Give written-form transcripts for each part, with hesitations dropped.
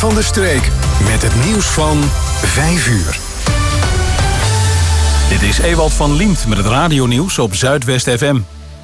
van de streek met het nieuws van 5 uur. Dit is Ewald van Liemt met het radionieuws op Zuidwest FM.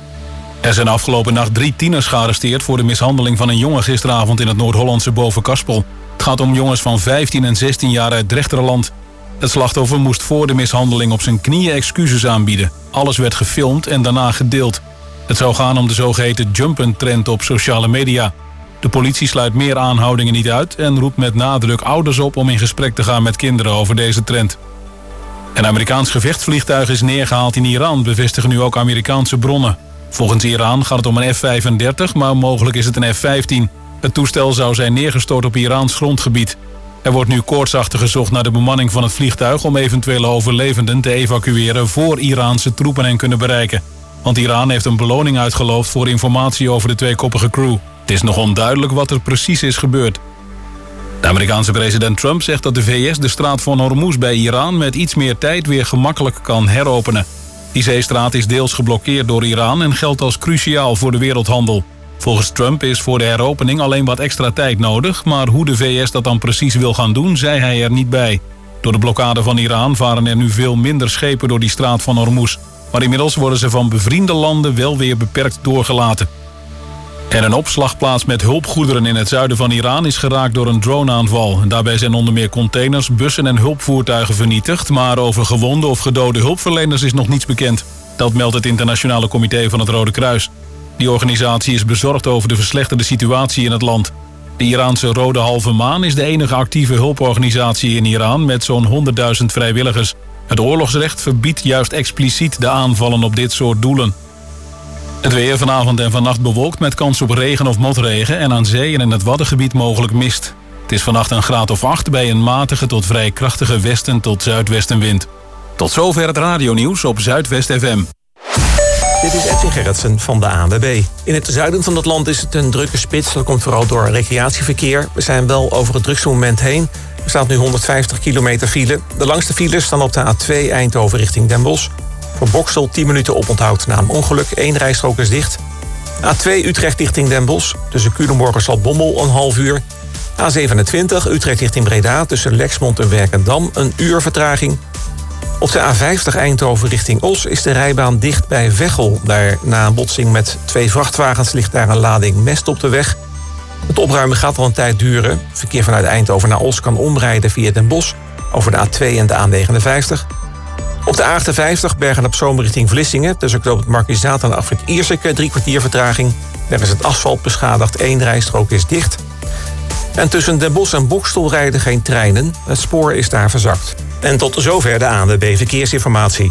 Er zijn afgelopen nacht 3 tieners gearresteerd voor de mishandeling van een jongen gisteravond in het Noord-Hollandse Bovenkaspel. Het gaat om jongens van 15 en 16 jaar uit Drechterland. Het slachtoffer moest voor de mishandeling op zijn knieën excuses aanbieden. Alles werd gefilmd en daarna gedeeld. Het zou gaan om de zogeheten jump-and-trend op sociale media. De politie sluit meer aanhoudingen niet uit en roept met nadruk ouders op om in gesprek te gaan met kinderen over deze trend. Een Amerikaans gevechtsvliegtuig is neergehaald in Iran, bevestigen nu ook Amerikaanse bronnen. Volgens Iran gaat het om een F-35, maar mogelijk is het een F-15. Het toestel zou zijn neergestort op Iraans grondgebied. Er wordt nu koortsachtig gezocht naar de bemanning van het vliegtuig om eventuele overlevenden te evacueren voor Iraanse troepen hen kunnen bereiken. Want Iran heeft een beloning uitgeloofd voor informatie over de tweekoppige crew. Het is nog onduidelijk wat er precies is gebeurd. De Amerikaanse president Trump zegt dat de VS de straat van Hormuz bij Iran met iets meer tijd weer gemakkelijk kan heropenen. Die zeestraat is deels geblokkeerd door Iran en geldt als cruciaal voor de wereldhandel. Volgens Trump is voor de heropening alleen wat extra tijd nodig, maar hoe de VS dat dan precies wil gaan doen, zei hij er niet bij. Door de blokkade van Iran varen er nu veel minder schepen door die straat van Hormuz. Maar inmiddels worden ze van bevriende landen wel weer beperkt doorgelaten. En een opslagplaats met hulpgoederen in het zuiden van Iran is geraakt door een droneaanval. Daarbij zijn onder meer containers, bussen en hulpvoertuigen vernietigd, maar over gewonde of gedode hulpverleners is nog niets bekend. Dat meldt het Internationale Comité van het Rode Kruis. Die organisatie is bezorgd over de verslechterde situatie in het land. De Iraanse Rode Halve Maan is de enige actieve hulporganisatie in Iran met zo'n 100.000 vrijwilligers. Het oorlogsrecht verbiedt juist expliciet de aanvallen op dit soort doelen. Het weer vanavond en vannacht bewolkt met kans op regen of motregen en aan zee en in het Waddengebied mogelijk mist. Het is vannacht een graad of 8 bij een matige tot vrij krachtige westen tot zuidwestenwind. Tot zover het radionieuws op Zuidwest FM. Dit is Edwin Gerritsen van de ANWB. In het zuiden van het land is het een drukke spits. Dat komt vooral door recreatieverkeer. We zijn wel over het drukste moment heen. Er staat nu 150 kilometer file. De langste files staan op de A2 Eindhoven richting Den Bosch. Voor Bokstel 10 minuten oponthoud na een ongeluk. 1 rijstrook is dicht. A2 Utrecht richting Den Bosch. Tussen Culemborg en Zaltbommel een half uur. A27 Utrecht richting Breda. Tussen Lexmond en Werkendam een uur vertraging. Op de A50 Eindhoven richting Os is de rijbaan dicht bij Veghel. Daar na een botsing met 2 vrachtwagens ligt daar een lading mest op de weg. Het opruimen gaat al een tijd duren. Verkeer vanuit Eindhoven naar Os kan omrijden via Den Bosch over de A2 en de A59. Op de A58 Bergen-op-Zoom richting Vlissingen. Tussen knooppunt Markizaat en afrit Ierseke 3 kwartier vertraging. Daar is het asfalt beschadigd, 1 rijstrook is dicht. En tussen Den Bosch en Bokstel rijden geen treinen. Het spoor is daar verzakt. En tot zover de ANWB Verkeersinformatie.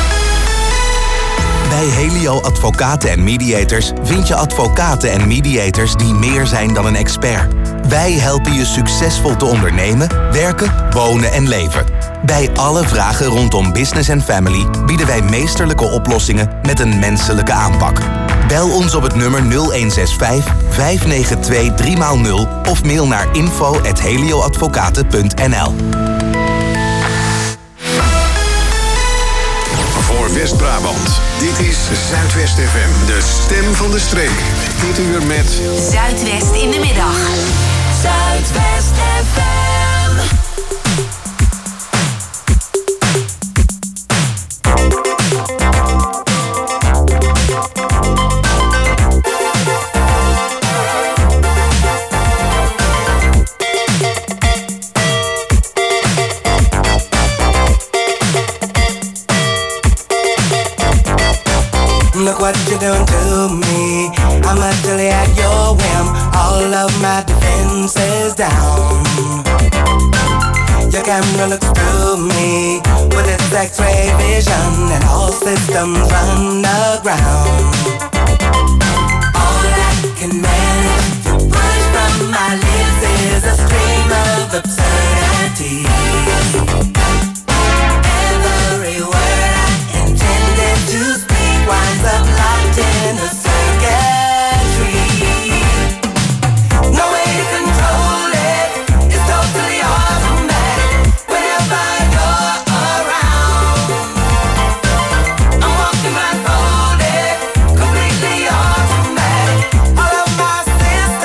Bij Helio Advocaten en Mediators vind je advocaten en mediators die meer zijn dan een expert. Wij helpen je succesvol te ondernemen, werken, wonen en leven. Bij alle vragen rondom business en family bieden wij meesterlijke oplossingen met een menselijke aanpak. Bel ons op het nummer 0165 592 3x0 of mail naar info@helioadvocaten.nl. Voor West-Brabant, dit is Zuidwest FM, de stem van de streek. Dit uur met Zuidwest in de middag. Zuidwest FM. Look what you done to me. I'm utterly at your whim. All of my defenses down. Your camera looks through me with its X-ray vision, and all systems run aground. All I can manage to push from my lips is a stream of absurdity. Every word I intended to speak winds up locked in a circuitry. No way to control it, it's totally automatic. Whenever you're around, I'm walking blindfolded, completely automatic. All of my senses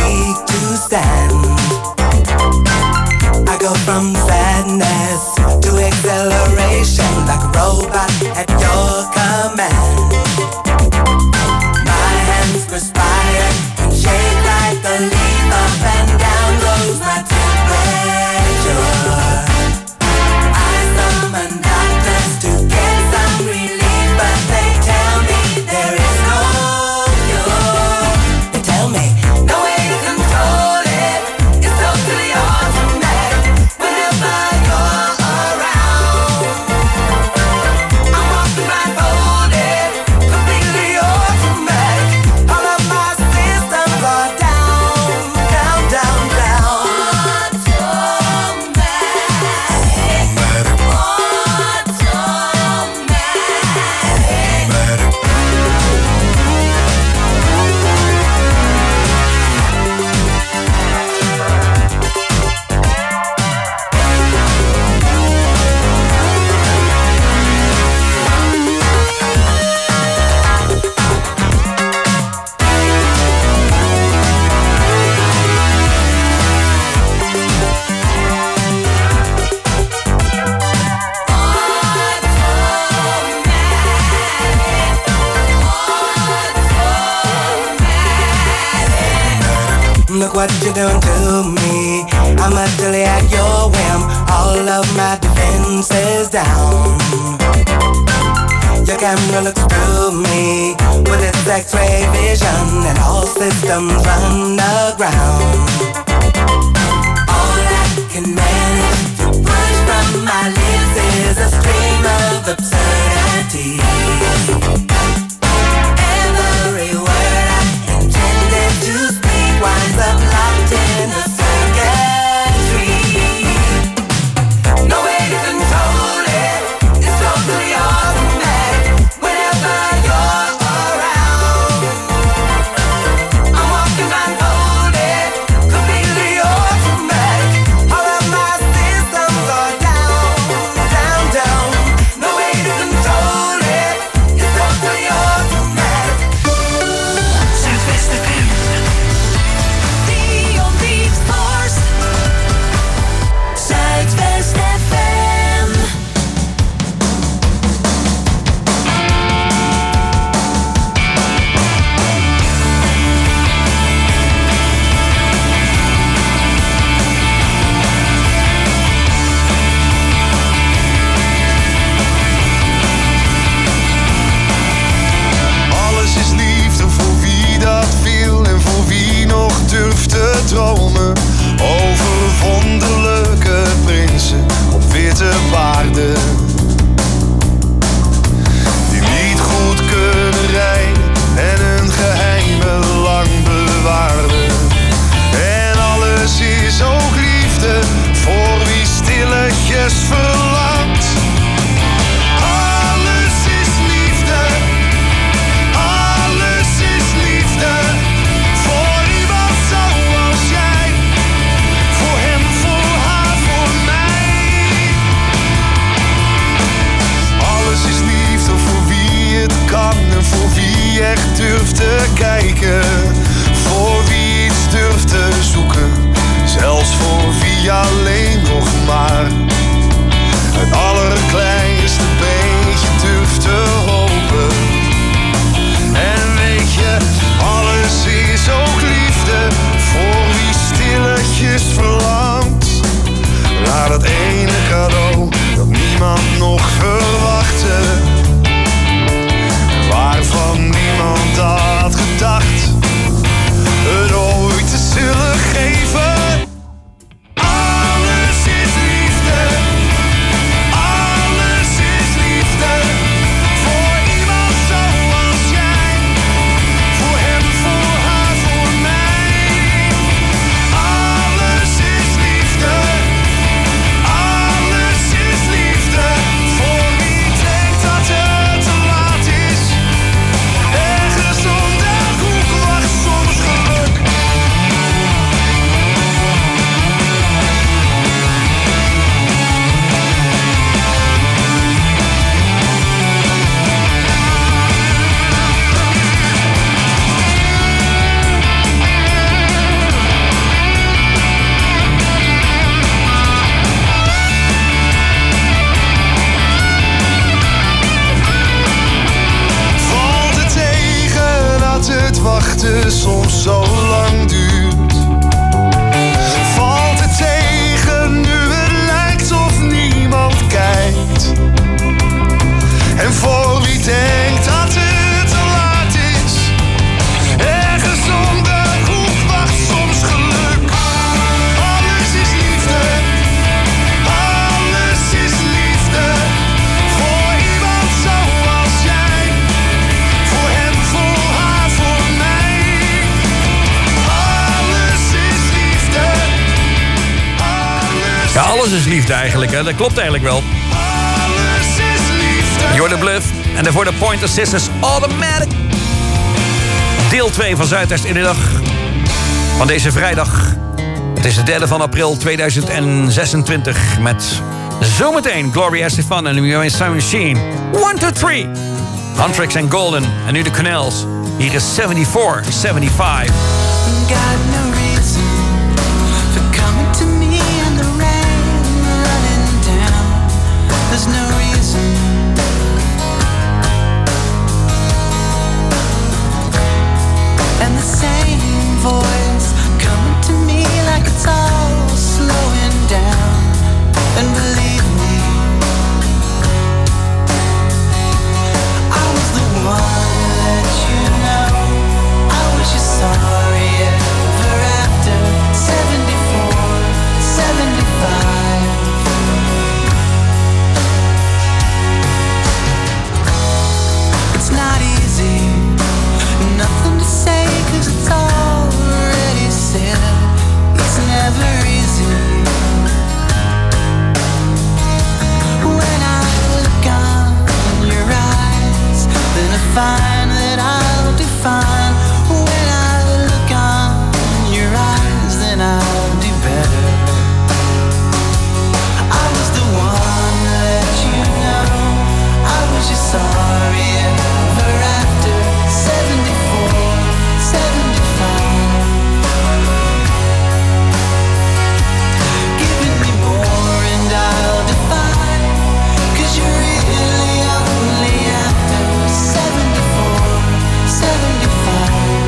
weak to stand. I go from sadness to acceleration, like a robot at your command. My hands perspire and shake like a leaf. Up and down goes my temperature. I summon doctors to get some relief, but they tell me there is no cure. They tell me no way to control it. It's totally automatic whenever you're around. I'm walking blindfolded, completely automatic. All of my systems are down, down, down, down. Look what you're doing to me. I'm utterly at your whim. All of my defenses down. Your camera looks through me with its X-ray vision, and all systems run aground. All I can manage to push from my lips is a stream of absurdity. Every word I intended to speak winds up locked in the circuitry. No way to control it. It's totally automatic whenever you're around. I'm walking blindfolded, completely automatic. All of my systems are down, down, down. No way to control it. It's totally automatic. Zuidwest FM. Dion Beatforce. Zuidwest FM. Alles is liefde voor wie dat wil en voor wie nog durft te dromen. Over wonderlijke prinsen op witte paarden. Die niet goed kunnen rijden en hun geheimen lang bewaarden. En alles is ook liefde voor wie stilletjes verlangt. Alles is liefde. Alles is liefde voor iemand zoals jij. Voor hem, voor haar, voor mij. Alles is liefde voor wie het kan en voor wie echt durft te kijken. Voor wie iets durft te zoeken, zelfs voor wie alleen nog maar Ja, alles is liefde eigenlijk, hè? Dat klopt eigenlijk wel. You're the Bluff. En daarvoor de Pointer Sisters Automatic. Deel 2 van Zuidwest in de dag. Van deze vrijdag. Het is de 3e van april 2026. Met zometeen Gloria Estefan en de Sound Machine. 1, 2, 3. Huntrix en Golden. En nu de Canals. Hier is 74-75. Got no reason for coming to me in the rain, running down. There's no reason. And the same voice coming to me like it's all slowing down. And believe me, I was the one that you know. I wish you sorry ever after 74, 75. It's not easy, nothing to say 'cause it's already said. It's never easy. When I look on your eyes, then I find that I'll do fine. When I look on your eyes, then I'll do better. I was the one that you know. I was you sorry ever after 74, 75. Giving me more and I'll define, 'cause you're really only after 74, 75.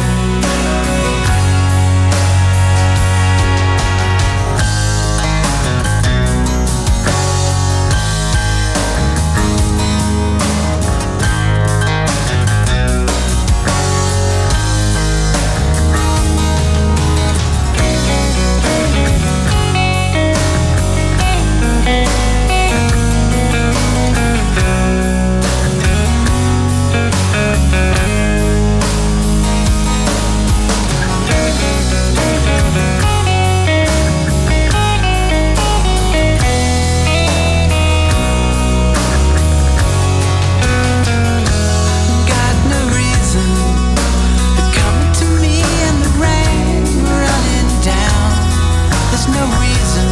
Got no reason for coming to me in the rain, running down. There's no reason.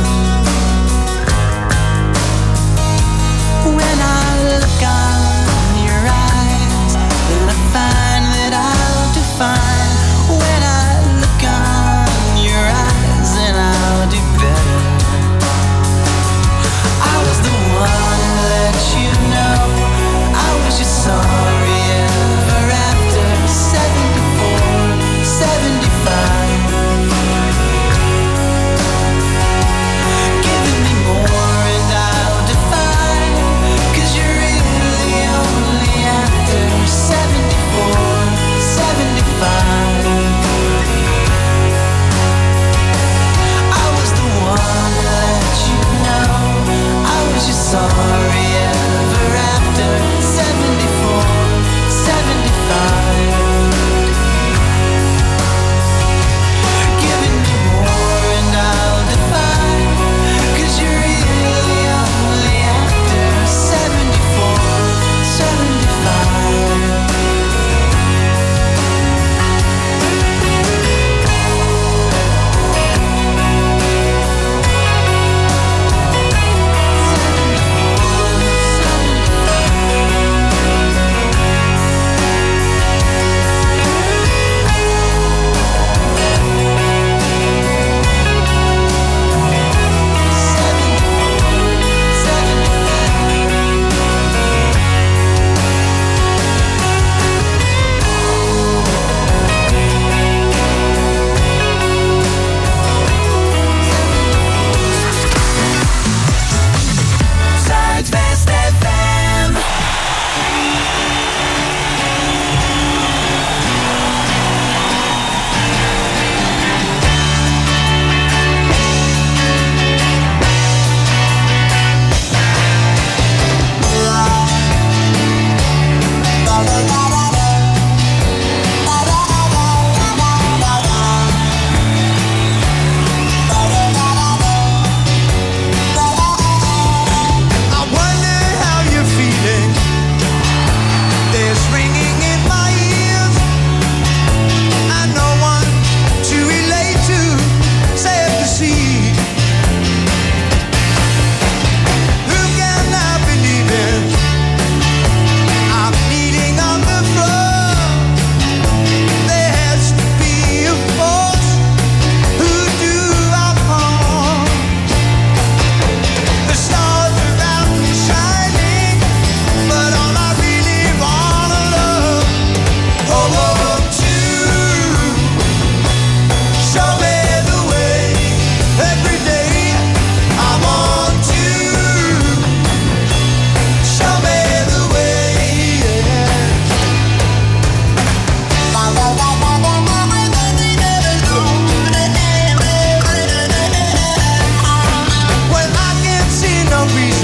When I look on your eyes, then I find that I'll do fine. When I look on your eyes, then I'll do better. I was the one that you know. I was you sorry ever after 74, 75.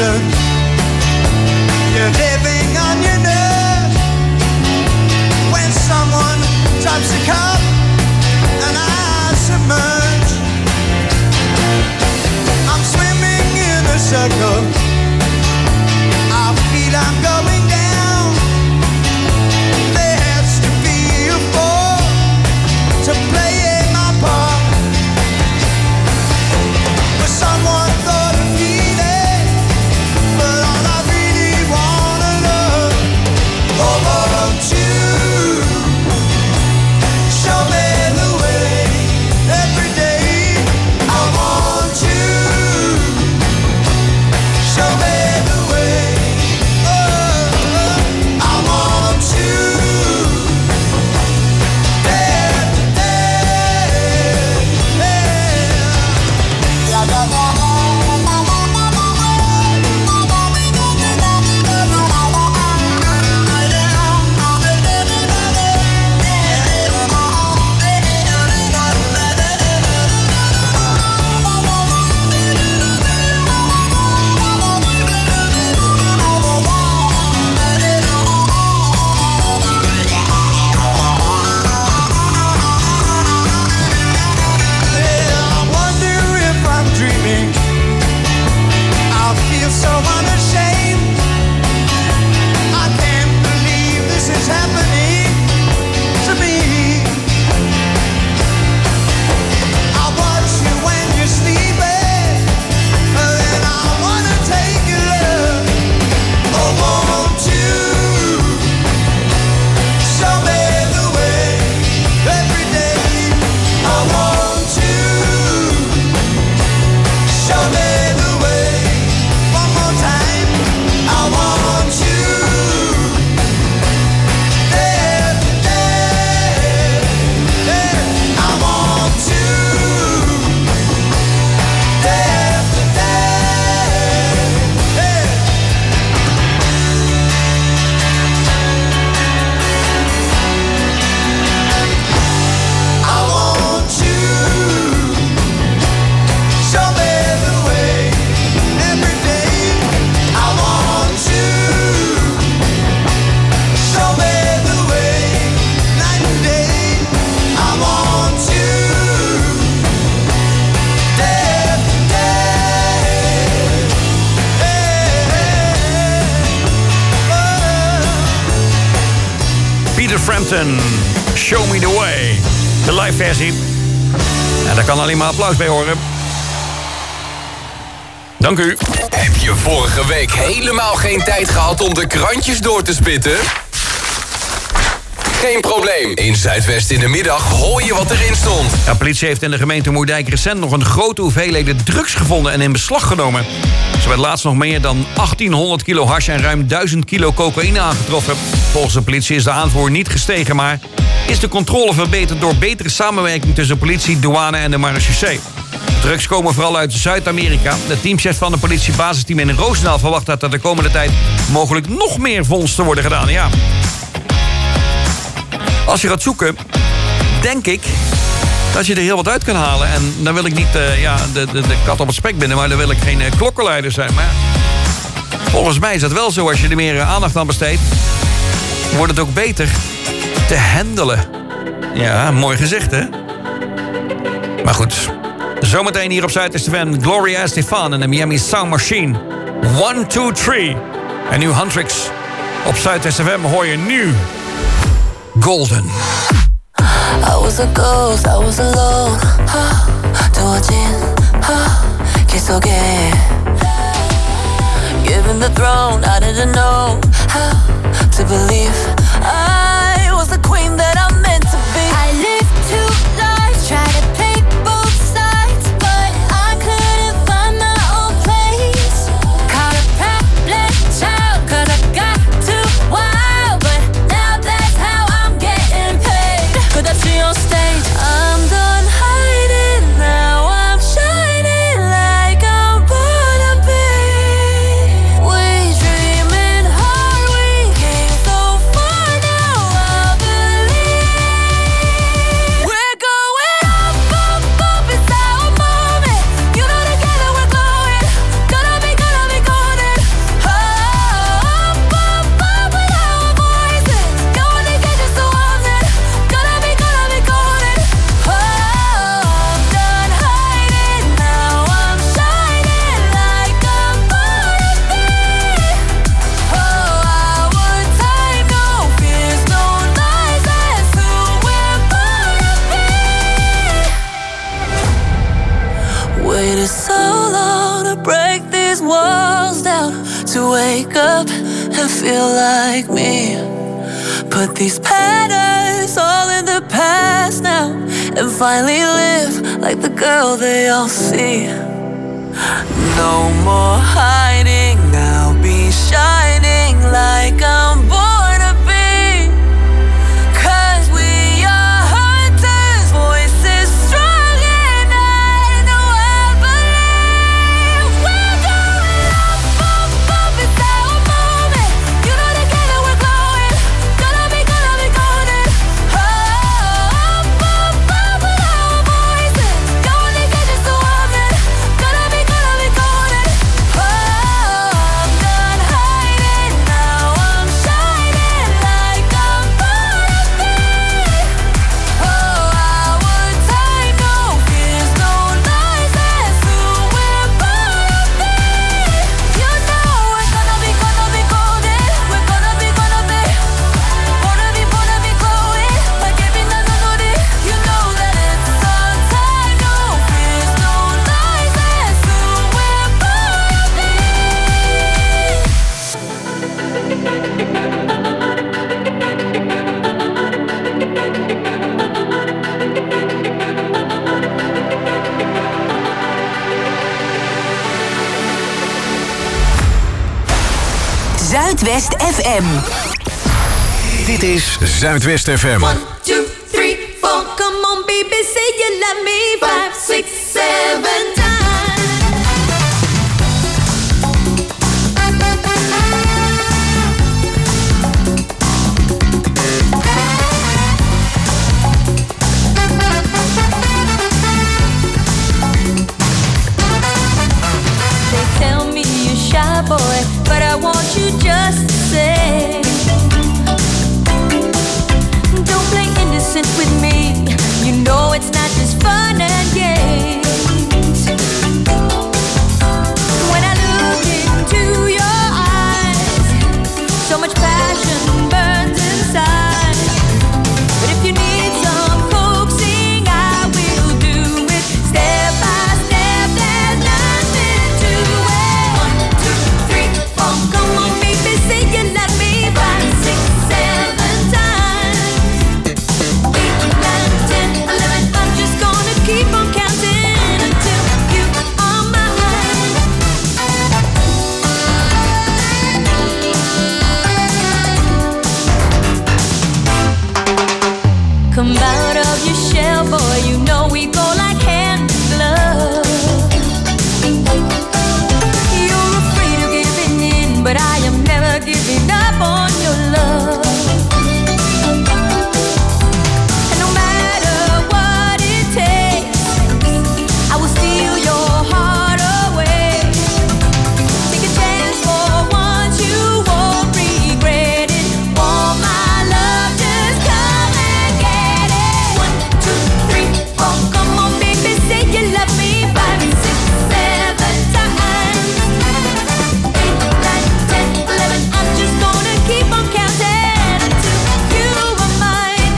illusion. You're living on your nerve. When someone drops a cup and I submerge, I'm swimming in a circle. I feel I'm going down. There has to be a fall to play my part. But someone thought of feeling, but all I really wanna know, oh, won't you show me the way every day? I want you, show me the way. Oh, I want you day after day. I wonder if I'm dreaming. I feel so unashamed. I can't believe this is happening to me. I watch you when you're sleeping, and I wanna take your love. Oh, won't you show me the way every day? I want you, show me the way. One more time. I want you day after day. I want you day after day. I want you, show me the way every day. I want you, show me the way night and day. I want you day after day. Peter Frampton, Show Me The Way. De live versie. En daar kan alleen maar applaus bij horen. Dank u. Heb je vorige week helemaal geen tijd gehad om de krantjes door te spitten? Geen probleem. In Zuidwest in de middag hoor je wat erin stond. De politie heeft in de gemeente Moerdijk recent nog een grote hoeveelheden drugs gevonden en in beslag genomen. Zo werd laatst nog meer dan 1800 kilo hash en ruim 1000 kilo cocaïne aangetroffen. Volgens de politie is de aanvoer niet gestegen, maar is de controle verbeterd door betere samenwerking tussen politie, douane en de marechaussee. Drugs komen vooral uit Zuid-Amerika. De teamchef van de politiebasisteam in Roosendaal verwacht dat er de komende tijd mogelijk nog meer vondsten worden gedaan. Ja. Als je gaat zoeken, denk ik dat je er heel wat uit kan halen. En dan wil ik niet de kat op het spek binden, maar dan wil ik geen klokkenluider zijn. Maar volgens mij is dat wel zo. Als je er meer aandacht aan besteedt, wordt het ook beter te handelen. Ja, mooi gezegd, hè? Maar goed, zometeen hier op Zuidwest FM Gloria Estefan en de Miami Sound Machine. 1, 2, 3. En nu Huntrix. Op Zuidwest FM hoor je nu Golden. I was a ghost, I was alone. 두어진 길 속에 given the throne, I didn't know how to believe I was the queen that I'm meant to be. I lived two lives, tried to play both sides, but I couldn't find my own place. Caught a problem child, 'cause I got too wild, but now that's how I'm getting paid. Could I see on stage? I'm done hiding, now I'm shining like I'm born to be. We dreaming hard, we came so far. waited so long to break these walls down, to wake up and feel like me. Put these patterns all in the past now, and finally live like the girl they all see. No more hiding, I'll be shining like I'm born to be. 'Cause we are hunters, voices strong and I know I believe. We're going up, up, up, it's our moment. You know together we're glowing, gonna be golden. Up, up, up with our voices, don't think it's just a woman. Gonna be golden. Oh, I'm done hiding, now I'm shining like I'm born to be. Oh, our time, no fears, no lies, that's who we're born to be. You know we're gonna be golden. We're gonna be glowing, like every melody. You know that it's our time, no fears, no lies, that's who we're born to be. Zuidwest FM. Dit is Zuidwest FM. 1, 2, 3, 4. Come on, baby, say you love me. 5, 6, 7 times. They tell me you're shy, boy, but I want you just to say, don't play innocent with me. You know it's not just fun and games. When I look into your eyes, so much passion burns inside. But if you need some coaxing, I will do it step by step. There's nothing to it. 1, 2, 3, 4. Come on, baby, say you love me. 5, 6, 7 times. 8, 9, 10, 11. I'm just gonna keep on counting until you are mine. Come out of your shell, boy. You know we go like hand in glove. You're afraid of giving in, but I am never giving up on your love. And no matter what it takes, I will steal your heart away. Take a chance for once, you won't regret it. Want my love, just come and get it. 1, 2, 3, 4. Come on, baby, say you love me. 5, 6, 7 times. 8, 9, 10, 11. I'm just gonna keep on counting until you are mine.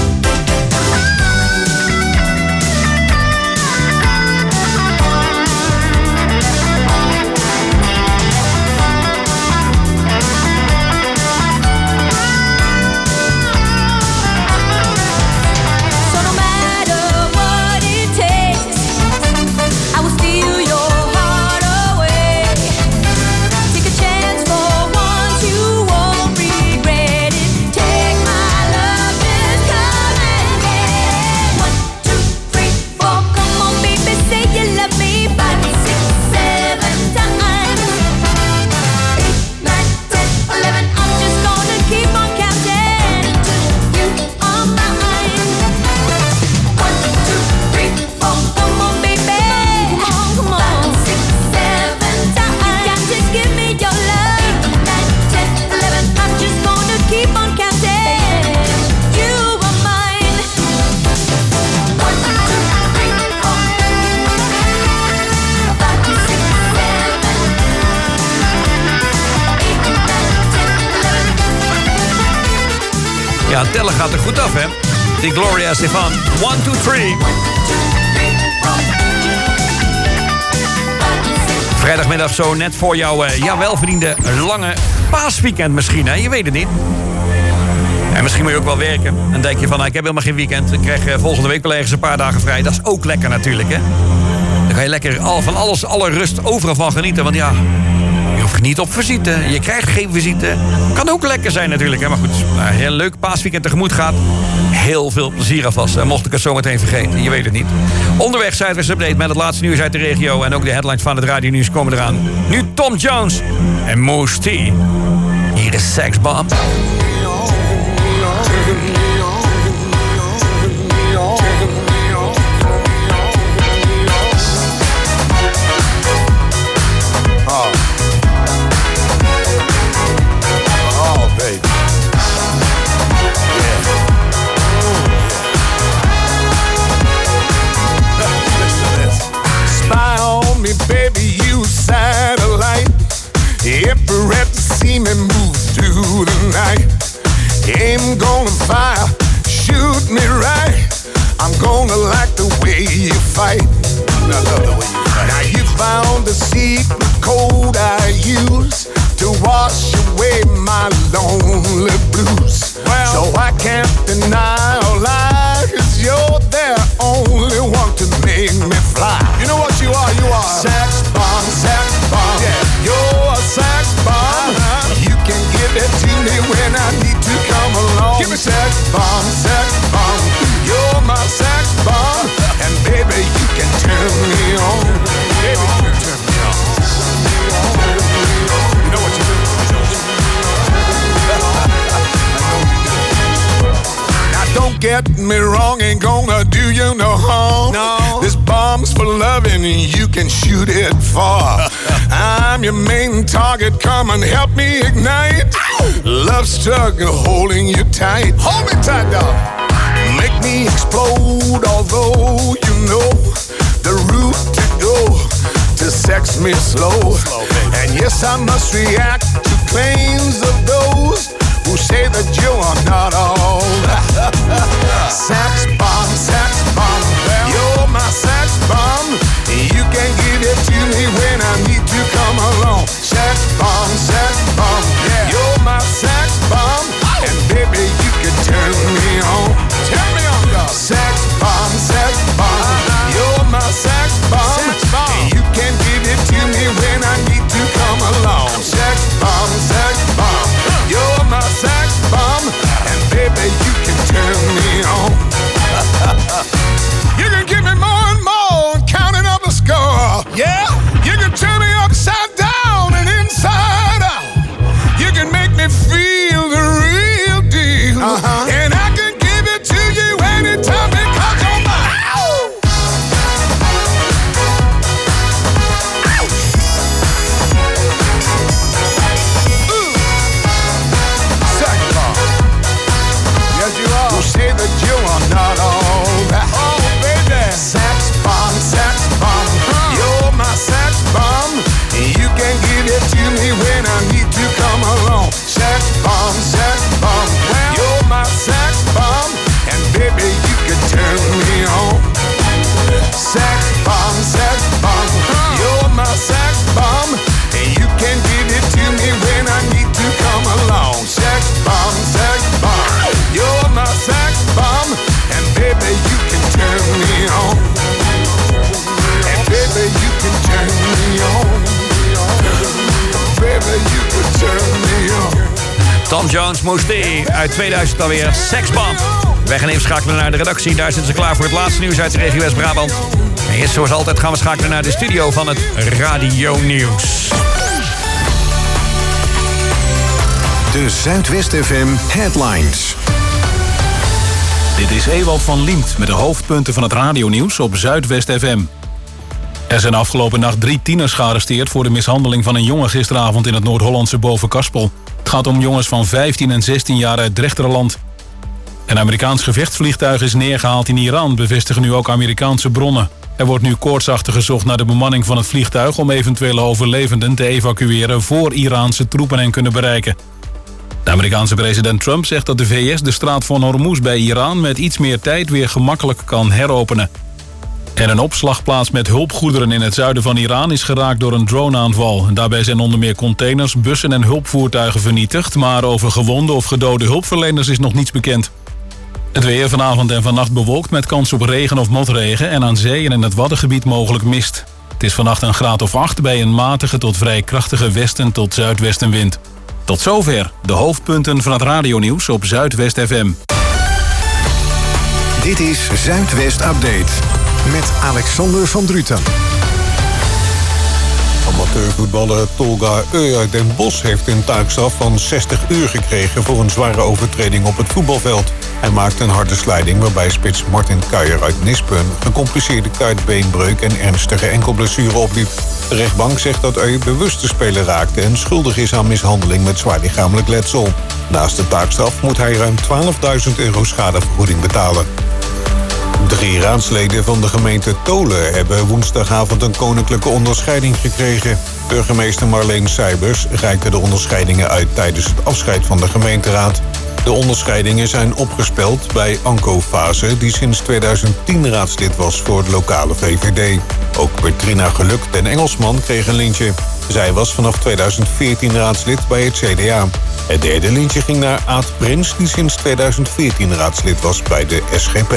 So no matter what it takes, I will steal your heart away. Take a chance for once, you won't regret it. Take my love, just come and get it. 1, 2, 3, 4. Come on, baby, say you love me. 5, 6, 7 times. 8, 9, 10, 11. I'm just gonna keep on counting until you are mine. 1, 2, 3, 4. Come on, baby. Come on. 5, 6, 7 times. You got to give me your love. 8, 9, 10, 11. I'm just gonna keep on counting. You are mine. 1, 2, 3, 4. 5, 6, 7. 8, 9, 10, 11. Ja, tellen gaat er goed af, hè? Die Gloria Estefan. 1, 2, 3. 1, 2, 3, 4. Vrijdagmiddag zo net voor jouw welverdiende lange paasweekend misschien, hè? Je weet het niet. En misschien moet je ook wel werken. En denk je van, ik heb helemaal geen weekend. Ik krijg volgende week wel ergens een paar dagen vrij. Dat is ook lekker natuurlijk, hè? Dan ga je lekker van alles, alle rust, overal van genieten. Want ja, je hoeft niet op visite. Je krijgt geen visite. Kan ook lekker zijn natuurlijk, hè? Maar goed, een heel leuk paasweekend tegemoet gaat. Heel veel plezier alvast. En mocht ik het zo meteen vergeten, je weet het niet. Onderweg Zuidwest Update met het laatste nieuws uit de regio. En ook de headlines van het radionieuws komen eraan. Nu Tom Jones en Mousse T. Hier is Sex Bomb. Baby, you satellite. Infrared to see me move through the night. Aim gonna fire, shoot me right. I'm gonna like the way you fight. I love the way you fight. Now you found the secret code I use to wash away my lonely blues. Well, so I can't deny or lie, 'cause you're the only one to make me fly. You know what you are? You are sex bomb, sex bomb. Yeah. You're a sex bomb. You can give it to me when I need to come along. Give me sex bomb, sex bomb. You're my sex bomb. And baby, you can turn me on. Baby, you can turn me on. You know what you do? Don't get me wrong, ain't gonna do you no harm. No. This bomb's for loving, you can shoot it far. I'm your main target, come and help me ignite. Love struggle, holding you tight. Hold me tight, dog. Make me explode, although you know the route to go to sex me slow. And yes, I must react to claims of those who say that you are not all. Sex bomb, sex bomb. You're my sex bomb. You can give it to me when I need to come along. Sex bomb, sex bomb. Yeah. You're my sex bomb. And baby, you can turn me on. Turn me on, dog. Sex bomb, sex bomb. You're my sex bomb. Sex bomb. You can give it to me when I need to come along. Sex bomb, sex bomb. You're my sex bomb. And baby, you can turn me on. You can give me more and more, counting up the score. Yeah? You can turn me upside down and inside out. You can make me feel the real deal. And I can give it to you anytime because you're mine. Sex bomb. Yes, you are. Who say that you are not all that. Oh, baby. Sex bomb, sex bomb. You're my sex bomb. You can give it to me when I need to come along. Sex bomb, sex bomb. You're my sex bomb. And baby, you can turn me on. Sex bomb, sex bomb. You're my sex bomb. And you can give it to me when I need to come along. Sex bomb, sex bomb. You're my sex bomb. And baby, you can turn me on. And baby, you can turn me on. Baby, you can turn me on. Tom Jones, Mousse T uit 2000 alweer. Sex Bomb. Wij gaan even schakelen naar de redactie. Daar zitten ze klaar voor het laatste nieuws uit de regio West-Brabant. En eerst zoals altijd gaan we schakelen naar de studio van het Radio Nieuws. De Zuidwest FM Headlines. Dit is Ewald van Liemt met de hoofdpunten van het radionieuws op Zuidwest FM. Er zijn afgelopen nacht 3 tieners gearresteerd voor de mishandeling van een jongen gisteravond in het Noord-Hollandse Bovenkarspel. Het gaat om jongens van 15 en 16 jaar uit Drechterland. Een Amerikaans gevechtsvliegtuig is neergehaald in Iran, bevestigen nu ook Amerikaanse bronnen. Er wordt nu koortsachtig gezocht naar de bemanning van het vliegtuig om eventuele overlevenden te evacueren voor Iraanse troepen hen kunnen bereiken. De Amerikaanse president Trump zegt dat de VS de straat van Hormuz bij Iran met iets meer tijd weer gemakkelijk kan heropenen. En een opslagplaats met hulpgoederen in het zuiden van Iran is geraakt door een droneaanval. En daarbij zijn onder meer containers, bussen en hulpvoertuigen vernietigd. Maar over gewonde of gedode hulpverleners is nog niets bekend. Het weer vanavond en vannacht bewolkt met kans op regen of motregen. En aan zee en in het Waddengebied mogelijk mist. Het is vannacht een graad of 8 bij een matige tot vrij krachtige westen tot zuidwestenwind. Tot zover de hoofdpunten van het radionieuws op Zuidwest FM. Dit is Zuidwest Update met Alexander van Druten. Amateurvoetballer Tolga Ö uit Den Bosch heeft een taakstraf van 60 uur gekregen voor een zware overtreding op het voetbalveld. Hij maakte een harde slijding waarbij spits Martin Kuijer uit Nispen gecompliceerde kuitbeenbreuk en ernstige enkelblessure opliep. De rechtbank zegt dat Ö bewust de speler raakte en schuldig is aan mishandeling met zwaar lichamelijk letsel. Naast de taakstraf moet hij ruim 12.000 euro schadevergoeding betalen. 3 raadsleden van de gemeente Tolen hebben woensdagavond een koninklijke onderscheiding gekregen. Burgemeester Marleen Seibers reikte de onderscheidingen uit tijdens het afscheid van de gemeenteraad. De onderscheidingen zijn opgespeld bij Anko Fase, die sinds 2010 raadslid was voor de lokale VVD. Ook Bertrina Geluk den Engelsman kreeg een lintje. Zij was vanaf 2014 raadslid bij het CDA. Het derde lintje ging naar Aad Prins, die sinds 2014 raadslid was bij de SGP.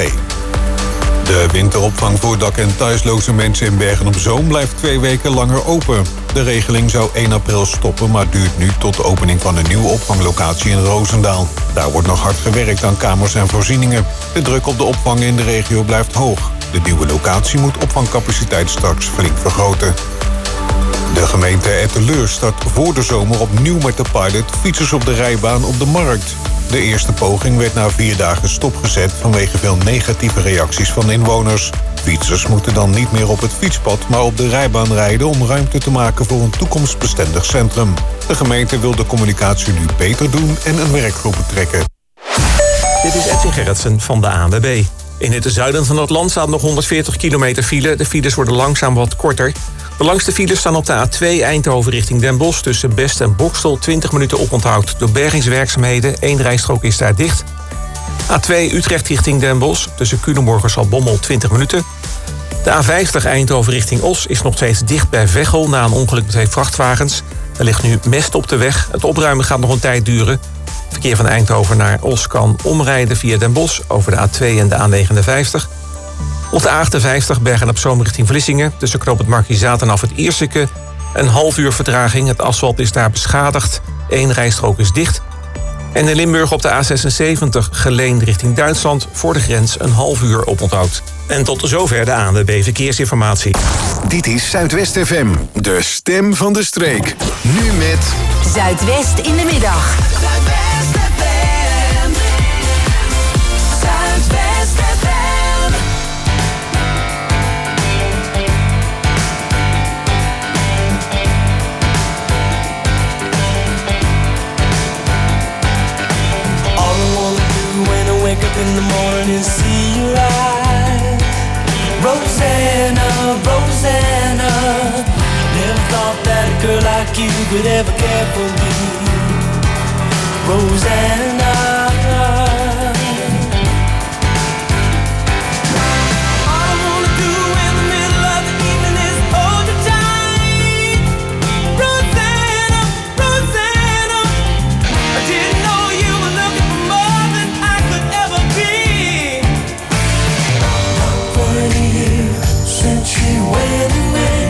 De winteropvang voor dak- en thuisloze mensen in Bergen-op-Zoom blijft 2 weken langer open. De regeling zou 1 april stoppen, maar duurt nu tot de opening van een nieuwe opvanglocatie in Roosendaal. Daar wordt nog hard gewerkt aan kamers en voorzieningen. De druk op de opvang in de regio blijft hoog. De nieuwe locatie moet opvangcapaciteit straks flink vergroten. De gemeente Etteleur start voor de zomer opnieuw met de pilot fietsers op de rijbaan op de markt. De eerste poging werd na 4 dagen stopgezet vanwege veel negatieve reacties van inwoners. Fietsers moeten dan niet meer op het fietspad, maar op de rijbaan rijden om ruimte te maken voor een toekomstbestendig centrum. De gemeente wil de communicatie nu beter doen en een werkgroep betrekken. Dit is Edwin Gerritsen van de ANWB. In het zuiden van het land staat nog 140 kilometer file. De files worden langzaam wat korter. De langste files staan op de A2 Eindhoven richting Den Bosch tussen Best en Bokstel. 20 minuten oponthoud door bergingswerkzaamheden. 1 rijstrook is daar dicht. A2 Utrecht richting Den Bosch tussen Culemborg en Zaltbommel 20 minuten. De A50 Eindhoven richting Os is nog steeds dicht bij Veghel na een ongeluk met 2 vrachtwagens. Er ligt nu mest op de weg. Het opruimen gaat nog een tijd duren. Verkeer van Eindhoven naar Os kan omrijden via Den Bosch over de A2 en de A59. Op de A58 Bergen-op-Zoom richting Vlissingen tussen Knoop het Markizaat en af het Ierseke. Een half uur vertraging. Het asfalt is daar beschadigd. 1 rijstrook is dicht. En in Limburg op de A76 Geleen richting Duitsland voor de grens een half uur oponthoud. En tot zover de ANWB Verkeersinformatie. Dit is Zuidwest FM, de stem van de streek. Nu met Zuidwest in de middag. Zuidwest FM. Zuidwest FM. All I wanna do when I wake up in the morning is see you rise. Rosanna, Rosanna. Never thought that a girl like you could ever care for me. Rosanna. All I wanna do in the middle of the evening is hold you tight. Rosanna, Rosanna. I didn't know you were looking for more than I could ever be. Not 20 years since she went away.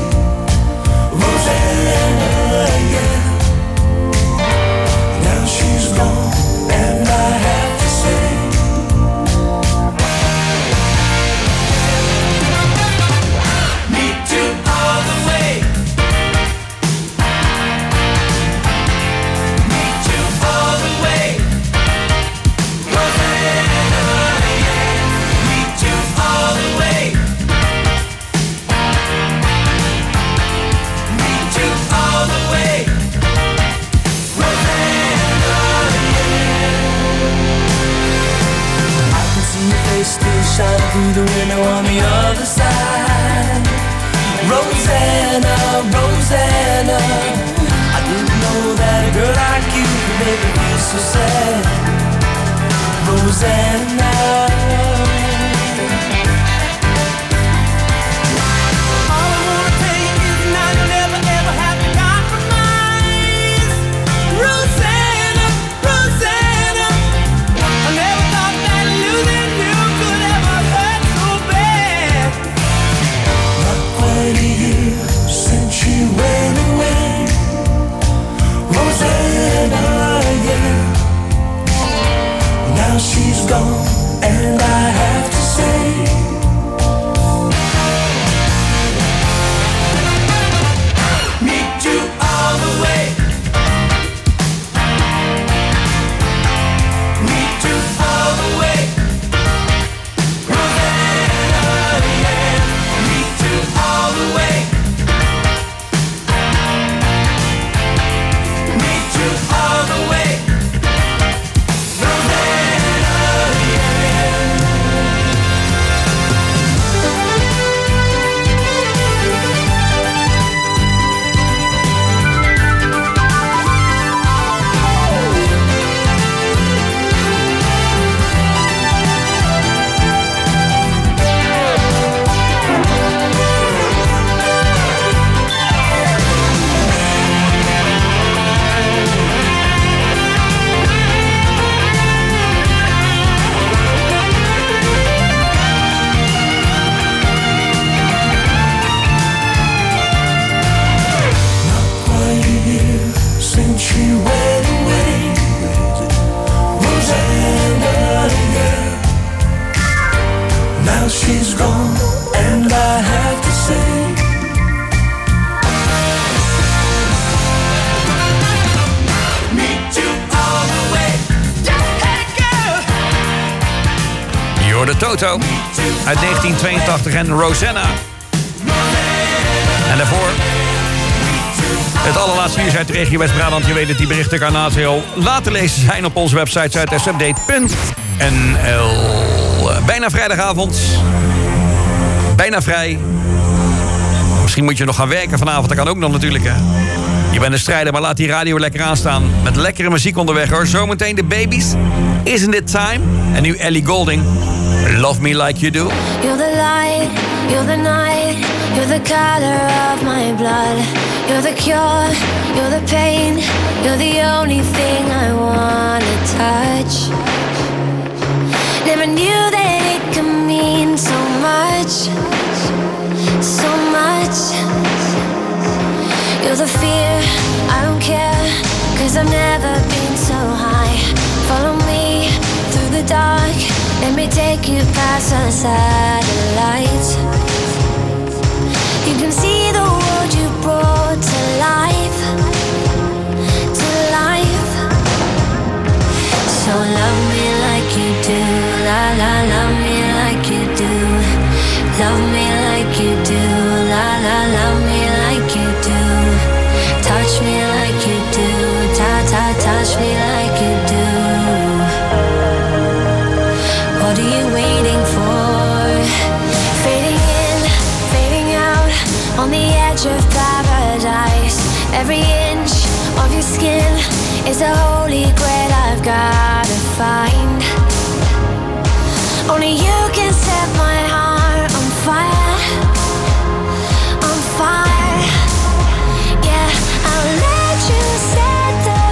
Rosanna, yeah. Now she's gone, and I have to say, me too all the way. Me too all the way. Rosanna, yeah. Me too all the way. Me too all the way. Rosanna, yeah. I can see your face still shining through the window on the other side. Rosanna, Rosanna. I didn't know that a girl like you could make me feel so sad. Rosanna. hoorde Toto uit 1982 en Rosanna. En daarvoor het allerlaatste nieuws uit de regio West-Brabant. Je weet dat die berichten Carnatio laten lezen zijn op onze website zuidwestupdate.nl. Bijna vrijdagavond. Bijna vrij. Misschien moet je nog gaan werken vanavond. Dat kan ook nog natuurlijk, hè. Je bent een strijder, maar laat die radio lekker aanstaan. Met lekkere muziek onderweg, hoor. Zometeen de Babies. Isn't it time? En nu Ellie Goulding. Love me like you do. You're the light, you're the night, you're the color of my blood. You're the cure, you're the pain, you're the only thing I wanna touch. Never knew that it could mean so much, so much. You're the fear, I don't care, 'cause I've never been so high. Follow me through the dark, let me take you past the satellites. You can see the world you brought to life, to life. So love me like you do, la la, love me like you do. Love me like you do, la la, love me like you do. Touch me like you do, ta ta, touch me like you do. What are you waiting for? Fading in, fading out, on the edge of paradise. Every inch of your skin is a holy grail I've gotta find. Only you can set my heart on fire, on fire. Yeah, I'll let you set the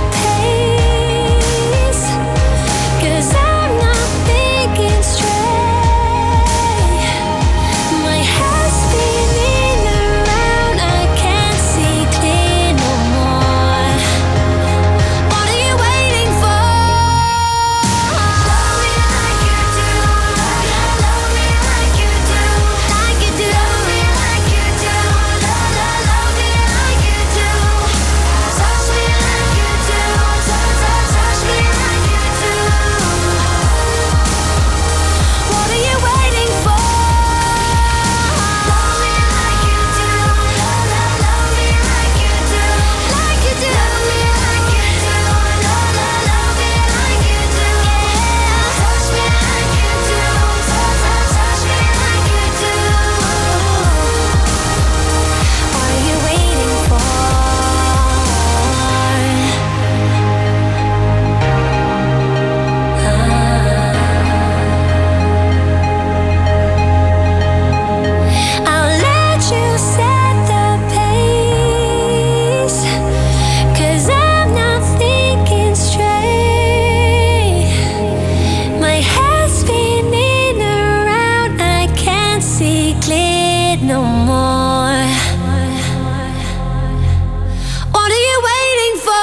pace, 'cause I'm not thinking straight. My head's spinning around, I can't see clear no more. What are you waiting for? Love me like you do, love me like you do, like you do. Love me like you do, love me like you do. Touch me like you do, touch me like you do. What are you waiting for? Love me like you do, love me like you do, like you do. Love me like you do, love me like you do. Touch me like you do, touch me like you do. What are you waiting for? I'll let you set the pace, 'cause I'm not thinking straight. My head's spinning around, I can't see clear no more. What are you waiting for?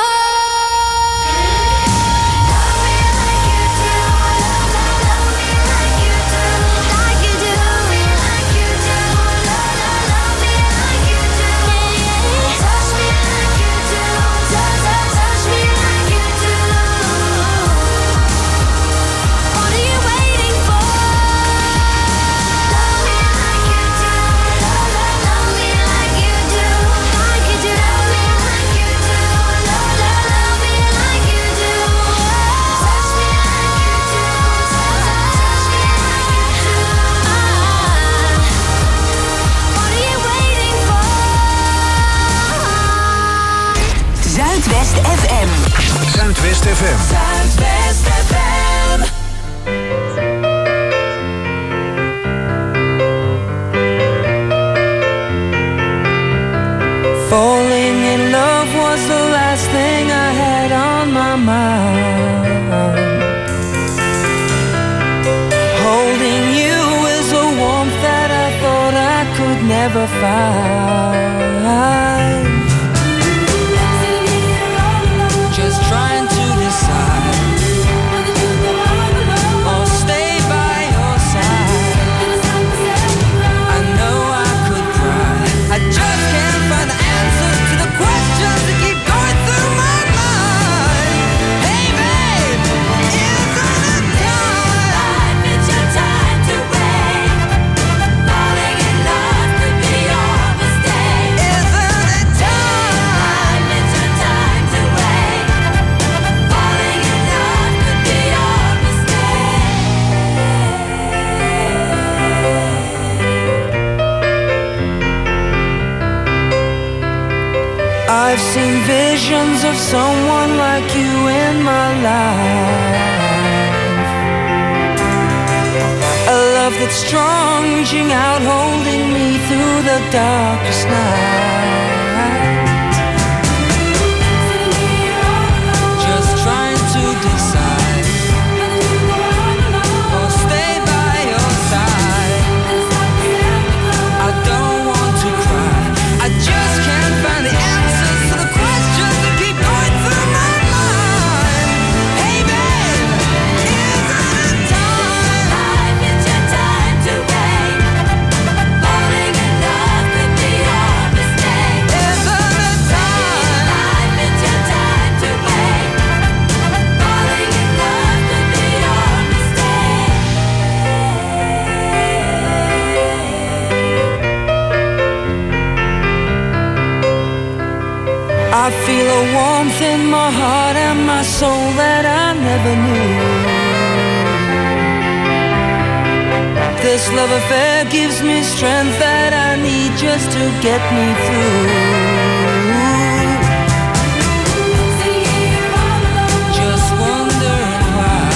Love me like you do, love me like you do, like you do. Love me like you do, love me like you do. Touch me like you do, touch me like you do. What are you waiting for? Love me like you do, love me like you do, like you do. Love me like you do, love me like you do. Touch me like you do, touch me like you do. What are you waiting for? Zuidwest FM. Zuidwest FM. Zuidwest FM. Falling in love was the last thing I had on my mind. Holding you is a warmth that I thought I could never find. Just trying to decide, or stay by your side. I know I could cry, I just can't find the answers to the questions that keep going through my mind. Hey babe, isn't it time? It's your time to I've seen visions of someone like you in my life. A love that's strong, reaching out, holding me through the darkest night. Just trying to decide, or stay by your side. I don't want to cry, I just can't find the answers to the questions that keep going through my mind. Hey babe, isn't it time? Life is your time to wait. Falling in love could be your mistake. Isn't it time? Life is your time to wait. Falling in love could be your mistake. I feel a warmth in my heart and my soul that I never knew. This love affair gives me strength that I need just to get me through. Just wondering why.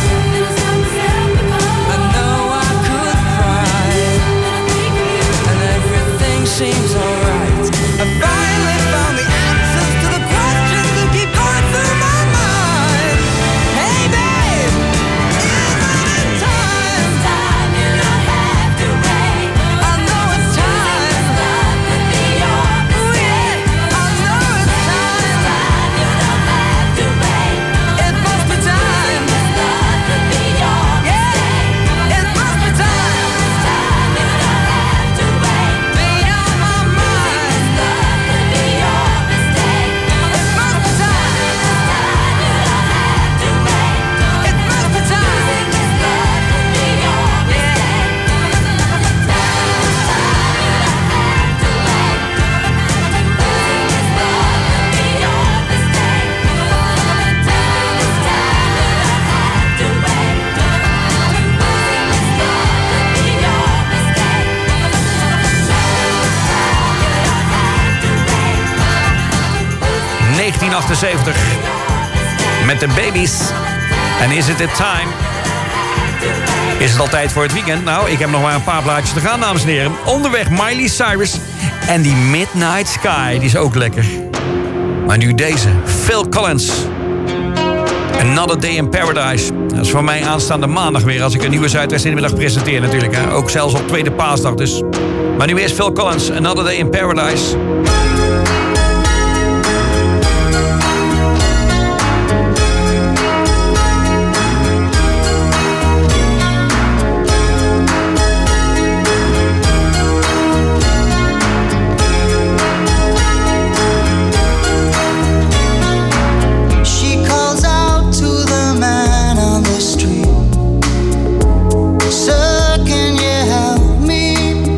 I know I could cry, and everything seems alright. I finally found the answers to the questions that keep going through my mind. Hey babe, isn't it time? It's time, you don't have to wait. I know it's time. Love could be your mistake. I know it's time. It's time, you don't have to wait. It must be time. Love could be your mistake. It must be time. It's time, you don't have to wait. Be on my mind. Love could be your mistake. It must be time. It's time, you don't have to wait. It must be time. Love could be your mistake. ...1978 met de Babies. En is het time? Is het al tijd voor het weekend? Nou, ik heb nog maar een paar plaatjes te gaan, dames en heren. Onderweg Miley Cyrus en die Midnight Sky, die is ook lekker. Maar nu deze, Phil Collins. Another Day in Paradise. Dat is voor mij aanstaande maandag weer... als ik een nieuwe Zuidwest in de middag presenteer natuurlijk. Hè. Ook zelfs op tweede paasdag dus. Maar nu eerst Phil Collins, Another Day in Paradise. She calls out to the man on the street. Sir, can you help me?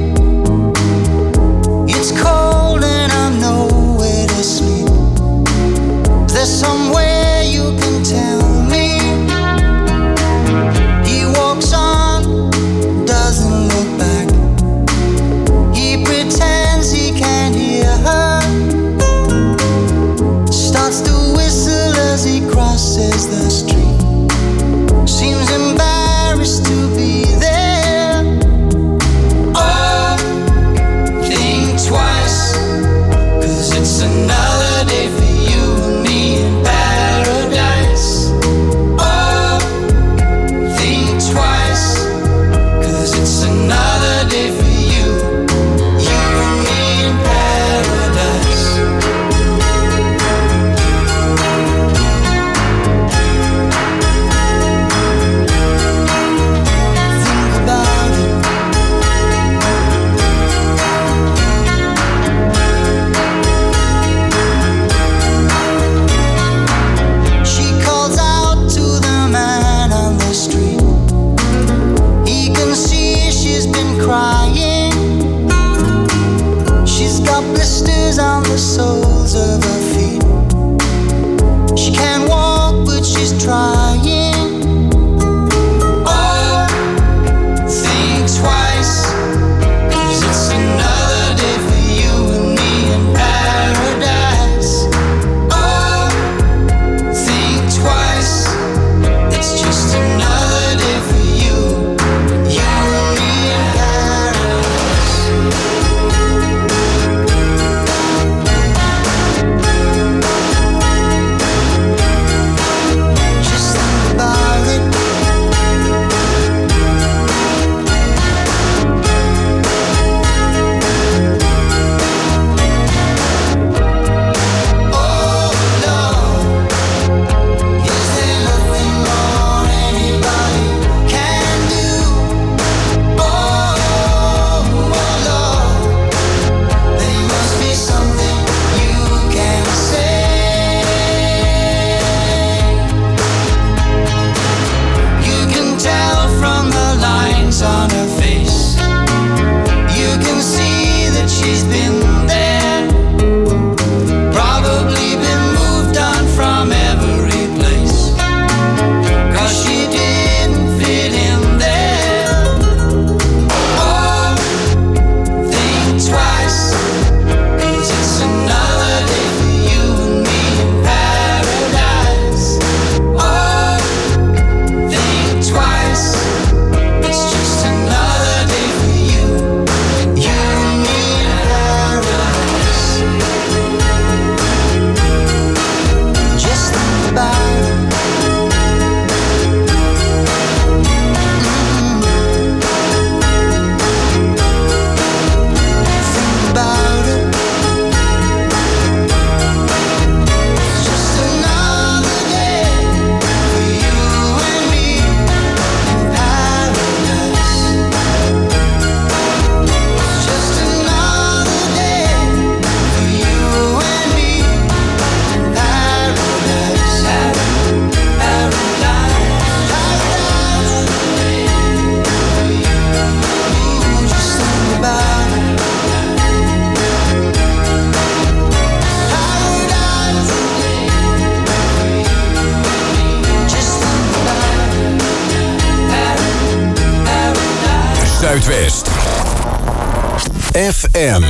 It's cold and I'm nowhere to sleep. Is there somewhere you can tell me? He walks on, doesn't look back. He pretends he can't hear her. Starts to whistle as he crosses the street. Seems embarrassed to be there. Oh, think twice, 'cause it's another day for you and me in paradise. Oh, think twice, 'cause it's another day for you and me in paradise. Think about it. She calls out to the man on the street. He can see she's been crying. She's got blisters on the soles of her feet. She can't walk, but she's trying. Oh, think twice, 'cause it's another day for you and me in paradise. Zuidwest. FM.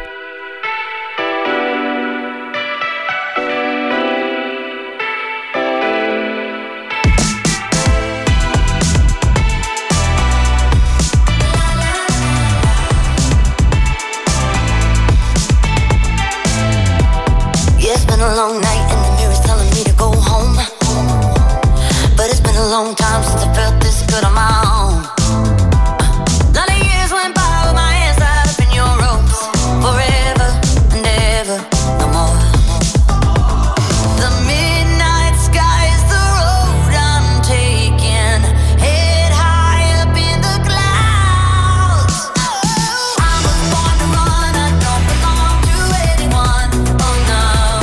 A long night and the mirror's telling me to go home, but it's been a long time since I felt this good on my own. Lot of years went by with my hands tied up in your ropes, forever and ever, no more. The midnight sky is the road I'm taking, head high up in the clouds. I was born to run, I don't belong to anyone, oh no.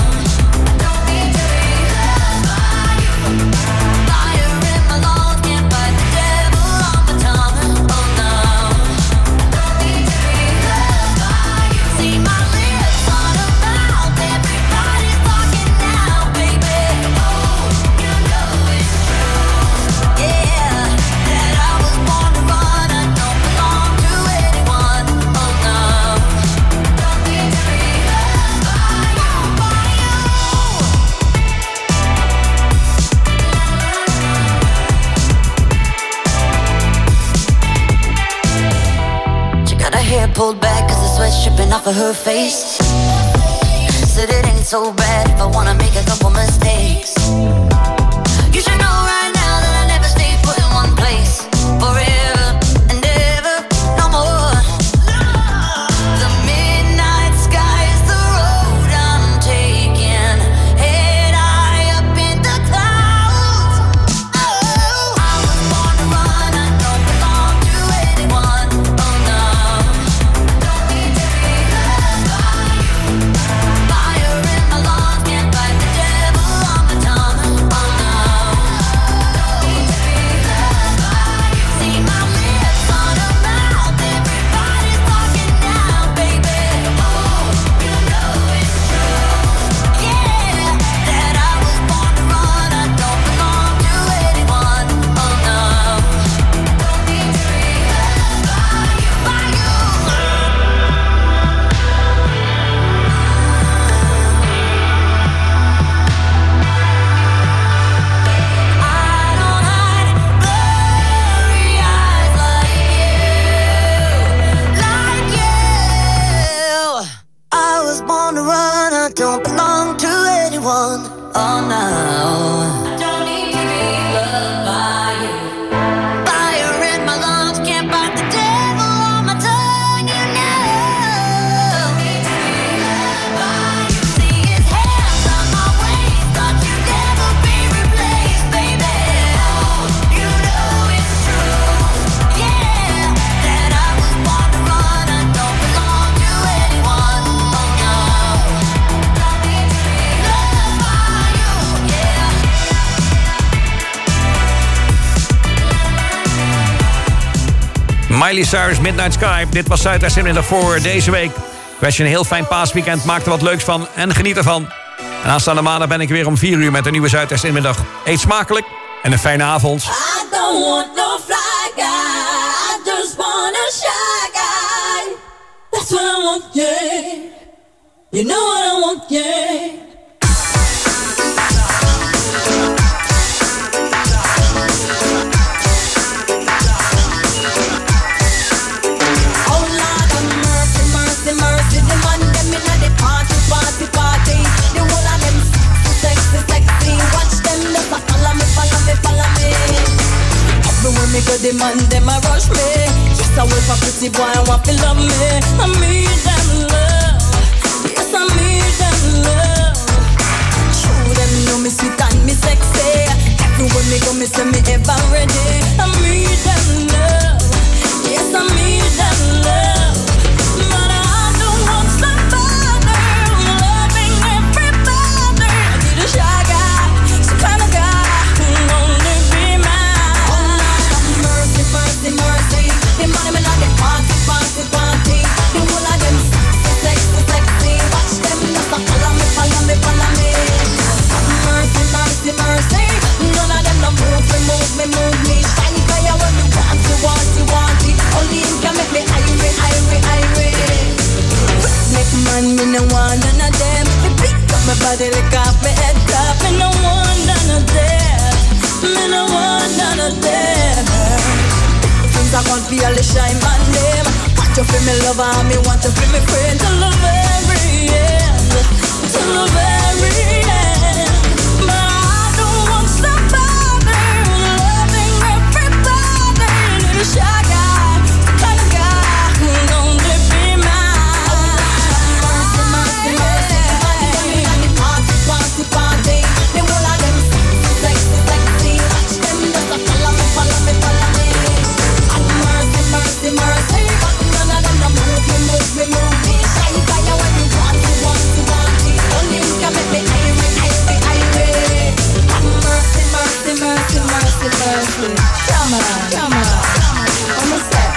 Pulled back cause the sweat's dripping off of her face. Said it ain't so bad if I wanna make a couple mistakes. You should know right now that I never stay put in one place forever and ever, no more. The midnight sky is the road I'm taking, head high up in the clouds. Oh, I was born to run, I don't belong to anyone, oh no. Don't belong to anyone, oh no. I don't need to be loved by you. Fire in my lungs, can't fight the devil on my tongue, you know. Don't need to be loved by you. See his hands on my waist, thought you'd never be replaced, baby. Oh, you know it's true, yeah, that I was born to run, I don't belong to anyone, oh no. Miley Cyrus, Midnight Sky. Dit was Zuidwest Zandvoort voor deze week. Ik wens je een heel fijn paasweekend. Maak er wat leuks van en geniet ervan. En aanstaande maandag ben ik weer om 4 uur met een nieuwe Zuidwest Inmiddag. Eet smakelijk en een fijne avond. I don't want no fly guy. I just want a shy guy. That's what I want, yeah. You know what I want, yeah. Me good the man, them a rush me. Yes, I wait for pretty boy, I want to love me. I need them love. Yes, I need them love. Show them know me sweet and me sexy. Everywhere me go, me say me ever ready. I need them love. Yes, I need them love. But I don't want somebody loving everybody. I need a shy guy, some kind of guy who only be mine. Mercy, mercy, the money me like the party, party, party. The whole of them them one none of them. Me pick up my body, lick off my head top. Me no one none of them. Me no one none of them. Things I want feel the shine man name. Want to feel me lover and me want to feel me friend till the very end. Till the very end. But I don't want somebody loving everybody. Little shy guy, the kind of guy who only be mine. Mercy, mercy, mercy. Party, party, party. Them all of them sexy, sexy. Watch them just a follow me, follow me, follow me. Mercy, mercy, mercy. But none of them no move me, move me, move me. Shy guy, when you want to, want to, want to. Only you can make me irate, irate, irate. Mercy, mercy, mercy, mercy, mercy. Come on, come on. I'm a step,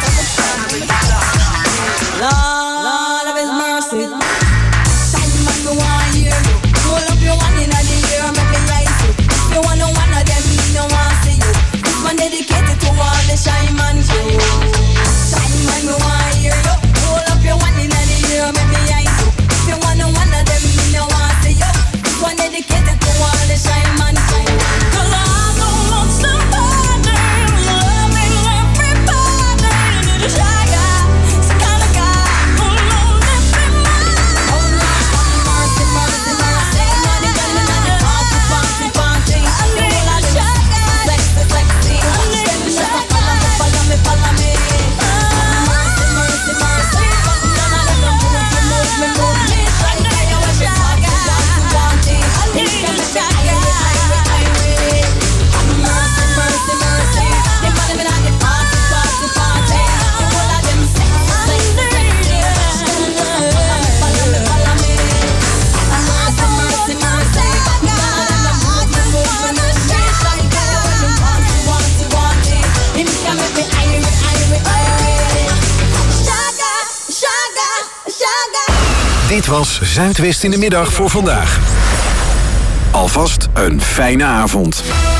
Lord of His mercy. Shy man, me want hear you. Hold up your one in the air, make me ice you. If you want one of them, me no want see you. This one dedicated to all the shy man crew. Shy man, me want hear you. Hold up your one in the air, make me ice you. If you want one of them, me no want see you. This one dedicated to all the shy man crew. 'Cause I don't want somebody loving everybody. Little shy guy, some kind of guy who only be mine. Oh Lord, mercy, mercy, mercy. Money, money, money, party, party, party. All of them sexy, sexy. Watch them just a follow me, follow me, follow me. Mercy, mercy, mercy. But none of them no move me, move me, move me. Shy guy, you want me party, party, party. You can make me irate, irate, irate. Mercy, mercy, mercy. They follow me like the party, party, party. All of them sexy, sexy, sexy. Watch them just a follow me, follow me. Mercy, mercy, mercy. None of them no move me, move me, move me. Shy guy, when you want to, want to, want it. Him can make me irate, irate, irate. Shaga, shaga, shaga. Dit was Zuidwest in de middag voor vandaag. Alvast een fijne avond.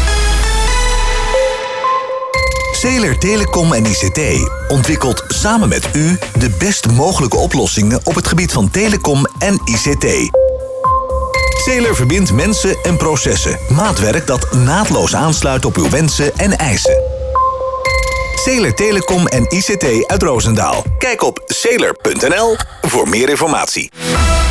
Zeeler Telecom en ICT ontwikkelt samen met u de best mogelijke oplossingen op het gebied van telecom en ICT. Zeeler verbindt mensen en processen. Maatwerk dat naadloos aansluit op uw wensen en eisen. Zeeler Telecom en ICT uit Roosendaal. Kijk op zeeler.nl voor meer informatie.